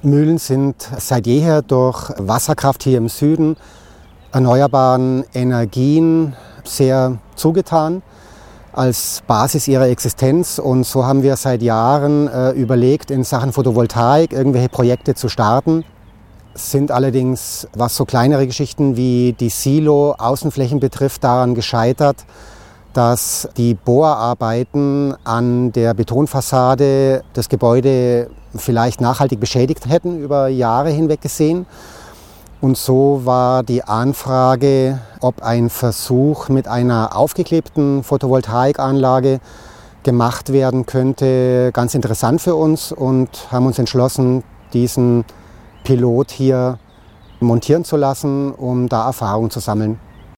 Mühlen sind seit jeher durch Wasserkraft hier im Süden erneuerbaren Energien sehr zugetan als Basis ihrer Existenz. Und so haben wir seit Jahren überlegt, in Sachen Photovoltaik irgendwelche Projekte zu starten. Sind allerdings, was so kleinere Geschichten wie die Silo-Außenflächen betrifft, daran gescheitert, dass die Bohrarbeiten an der Betonfassade das Gebäude vielleicht nachhaltig beschädigt hätten, über Jahre hinweg gesehen. Und so war die Anfrage, ob ein Versuch mit einer aufgeklebten Photovoltaikanlage gemacht werden könnte, ganz interessant für uns und haben uns entschlossen, diesen Pilot hier montieren zu lassen, um da Erfahrung zu sammeln.